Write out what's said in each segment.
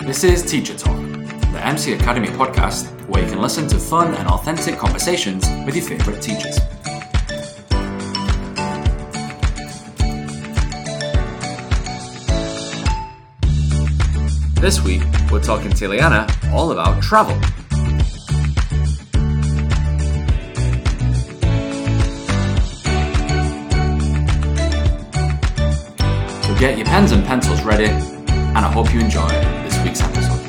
This is Teacher Talk, the MC Academy podcast where you can listen to fun and authentic conversations with your favourite teachers. This week, we're talking to Liana all about travel. So get your pens and pencils ready, and I hope you enjoy this week's episode.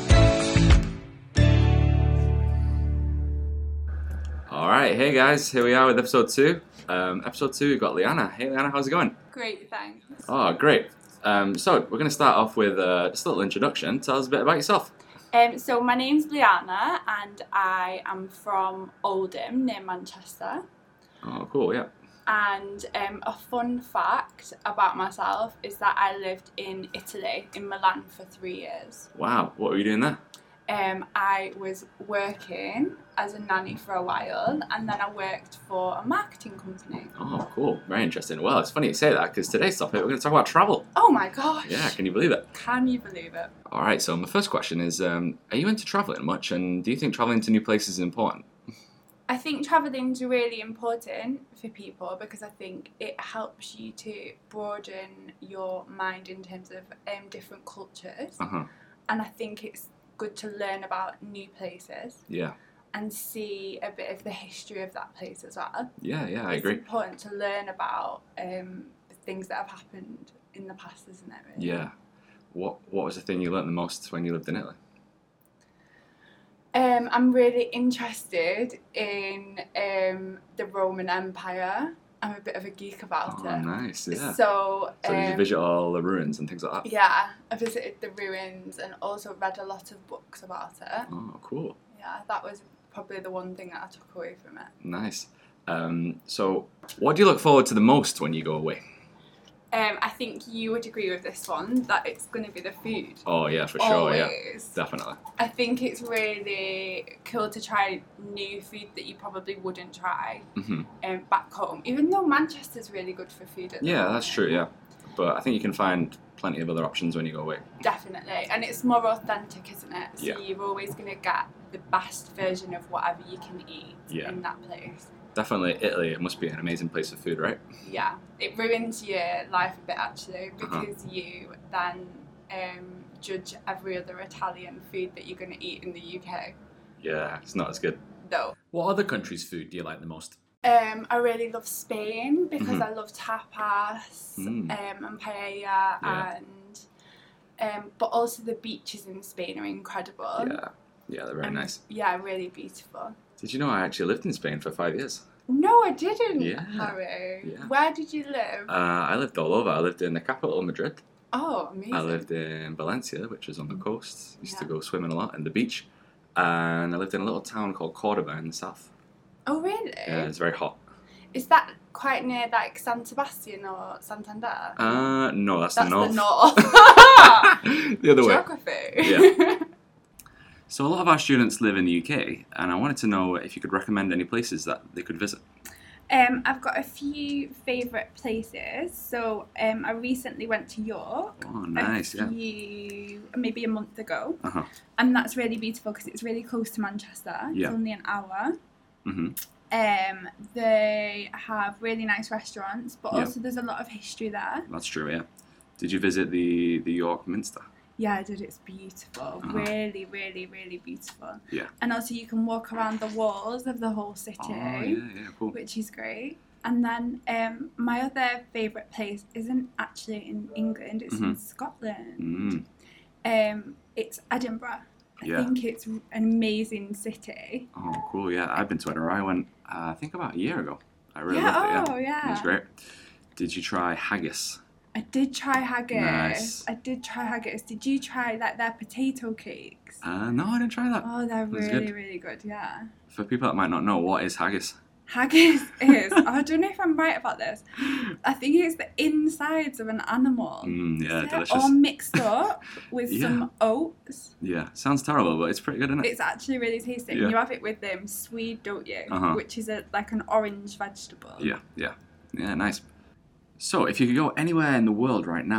Alright, hey guys, here we are with episode 2. Episode 2, we've got Liana. Hey Liana, how's it going? Great, thanks. Oh, great. So we're going to start off with just a little introduction. Tell us a bit about yourself. So my name's Liana and I am from Oldham near Manchester. Oh, cool, yeah. And a fun fact about myself is that I lived in Italy, in Milan, for 3 years. Wow, what were you doing there? I was working as a nanny for a while, and then I worked for a marketing company. Oh, cool. Very interesting. Well, it's funny you say that, because today's topic, we're going to talk about travel. Oh my gosh! Yeah, can you believe it? Can you believe it? All right, so my first question is, are you into travelling much, and do you think travelling to new places is important? I think travelling's really important for people because I think it helps you to broaden your mind in terms of different cultures. Uh-huh. And I think it's good to learn about new places. Yeah. And see a bit of the history of that place as well. Yeah, I agree. It's important to learn about the things that have happened in the past, isn't it? Really? Yeah. What was the thing you learnt the most when you lived in Italy? I'm really interested in the Roman Empire. I'm a bit of a geek about it. Oh, nice, yeah. So did you visit all the ruins and things like that? Yeah, I visited the ruins and also read a lot of books about it. Oh, cool. Yeah, that was probably the one thing that I took away from it. Nice. So what do you look forward to the most when you go away? I think you would agree with this one, that it's going to be the food. Oh, yeah, for sure, Always. Yeah. Definitely. I think it's really cool to try new food that you probably wouldn't try back home, even though Manchester's really good for food at the moment. That's true, yeah. But I think you can find plenty of other options when you go away. Definitely, and it's more authentic, isn't it? So Yeah. You're always going to get the best version of whatever you can eat in that place. Definitely Italy, it must be an amazing place for food, right? Yeah, it ruins your life a bit actually because you then judge every other Italian food that you're going to eat in the UK. Yeah, it's not as good. No. What other countries' food do you like the most? I really love Spain because I love tapas and paella and but also the beaches in Spain are incredible. Yeah, they're very nice. Yeah, really beautiful. Did you know I actually lived in Spain for 5 years? No, I didn't, Yeah. Harry. Yeah. Where did you live? I lived all over. I lived in the capital, Madrid. Oh, amazing. I lived in Valencia, which is on the coast. Used to go swimming a lot in the beach. And I lived in a little town called Cordoba in the south. Oh, really? Yeah, it's very hot. Is that quite near like San Sebastian or Santander? No, that's the That's north. the north. The other way. Geography. Yeah. So a lot of our students live in the UK, and I wanted to know if you could recommend any places that they could visit. I've got a few favourite places. So I recently went to York. Oh, nice, Maybe a month ago. Uh-huh. And that's really beautiful because it's really close to Manchester. Yeah. It's only an hour. Mm-hmm. They have really nice restaurants, but also there's a lot of history there. That's true, yeah. Did you visit the York Minster? Yeah, I did. It's beautiful. Uh-huh. Really, really, really beautiful. Yeah. And also you can walk around the walls of the whole city. Oh, yeah, cool. Which is great. And then my other favourite place isn't actually in England, it's in Scotland. It's Edinburgh. I think it's an amazing city. Oh, cool, yeah. I've been to Edinburgh. I went, I think about a year ago. I really loved it, yeah. It was great. Did you try haggis? I did try haggis. Nice. Did you try like their potato cakes? No, I didn't try that. Oh, they're really, good. really good, yeah. For people that might not know, what is haggis? Haggis is, I don't know if I'm right about this, I think it's the insides of an animal. Yeah, delicious. All mixed up with some oats. Yeah, sounds terrible, but it's pretty good, isn't it? It's actually really tasty. Yeah. And you have it with swede, don't you? Which is like an orange vegetable. Yeah, nice. So, if you could go anywhere in the world right now,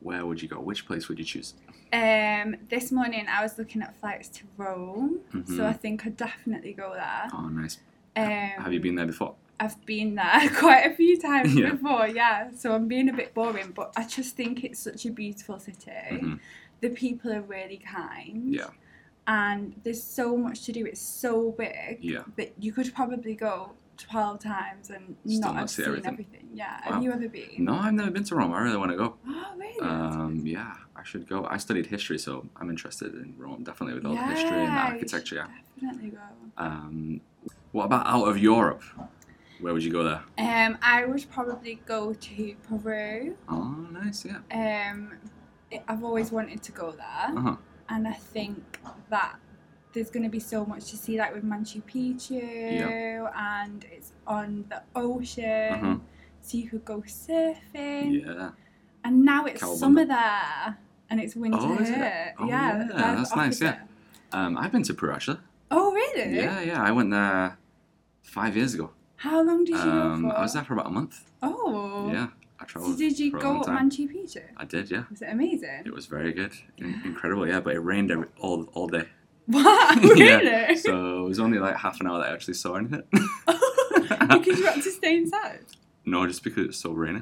where would you go? Which place would you choose? This morning I was looking at flights to Rome, so I think I'd definitely go there. Oh, nice. Have you been there before? I've been there quite a few times before, so I'm being a bit boring, but I just think it's such a beautiful city. The people are really kind. Yeah. And there's so much to do. It's so big that you could probably go 12 times and not have seen everything. Yeah. Wow. Have you ever been? No, I've never been to Rome. I really want to go. Oh, really? Yeah, I should go. I studied history, so I'm interested in Rome, definitely, with all the history and the architecture. Yeah, definitely go. What about out of Europe? Where would you go there? I would probably go to Peru. Oh, nice, yeah. I've always wanted to go there. And I think that there's going to be so much to see, like with Machu Picchu, and it's on the ocean, so you could go surfing. Yeah. And now it's summer there, and it's winter here. Oh, yeah, that's nice, yeah. I've been to Peru, actually. Oh, really? Yeah, I went there 5 years ago. How long did you go for? I was there for about a month. Oh. Yeah. I traveled. So did you go up Machu Picchu? I did, yeah. Was it amazing? It was very good. Incredible, yeah, but it rained all day. What? Really? Yeah. So it was only like half an hour that I actually saw anything. Because you had to stay inside? No, just because it was so rainy.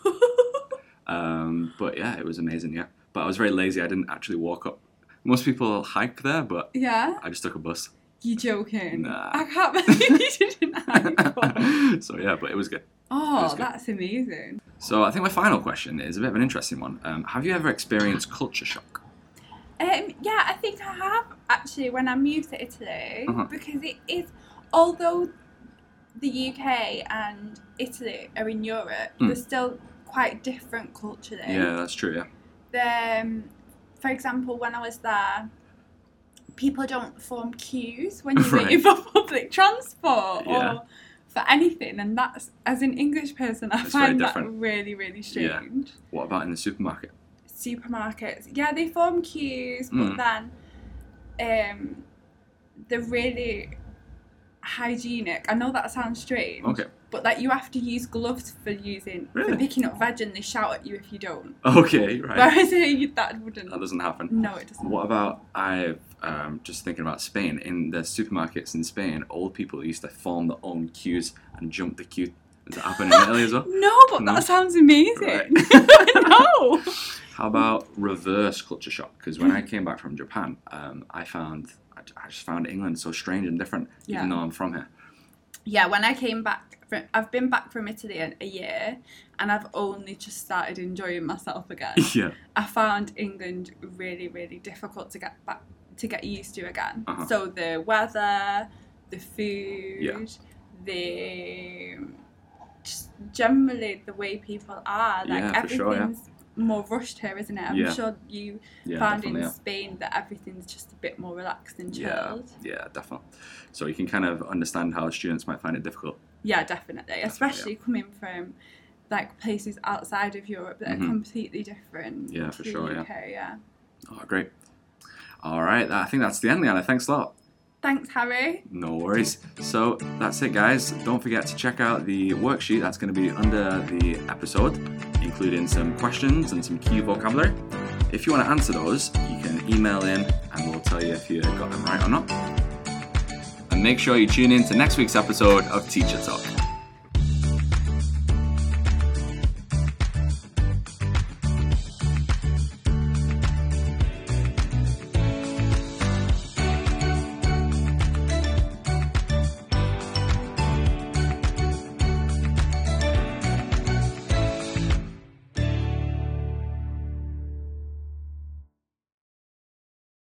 But yeah, it was amazing, yeah. But I was very lazy. I didn't actually walk up. Most people hike there, but I just took a bus. You joking? Nah. I can't believe you didn't hike. So yeah, but it was good. Oh, that's amazing. So I think my final question is a bit of an interesting one. Have you ever experienced culture shock? Yeah, I think I have, actually, when I moved to Italy, because it is, although the UK and Italy are in Europe, they're still quite different culturally. Yeah, that's true, yeah. For example, when I was there, people don't form queues when you're waiting for public transport or for anything, and that's, as an English person, I find that really, really strange. Yeah. What about in the supermarket? Supermarkets, yeah, they form queues, but then they're really hygienic. I know that sounds strange, but like you have to use gloves for picking up veg, and they shout at you if you don't. Okay, right. Whereas here, that wouldn't. That doesn't happen. No, it doesn't. What about, I've just thinking about Spain. In the supermarkets in Spain, old people used to form their own queues and jump the queue. Does that happen in Italy as well? No, but that sounds amazing. Right. No. How about reverse culture shock? Because when I came back from Japan, I just found England so strange and different, even though I'm from here. Yeah, when I came back, I've been back from Italy in a year, and I've only just started enjoying myself again. Yeah. I found England really, really difficult to get used to again. So the weather, the food, just generally the way people are, like everything's more rushed here, isn't it? I'm sure you found in Spain that everything's just a bit more relaxed and chilled. Yeah, definitely. So you can kind of understand how students might find it difficult. Yeah, definitely. Especially coming from like places outside of Europe that are completely different. Yeah, for sure. UK, yeah. Oh, great. All right, I think that's the end, Liana. Thanks a lot. Thanks, Harry. No worries. So that's it, guys. Don't forget to check out the worksheet that's going to be under the episode, including some questions and some key vocabulary. If you want to answer those, you can email in and we'll tell you if you got them right or not. And make sure you tune in to next week's episode of Teacher Talk.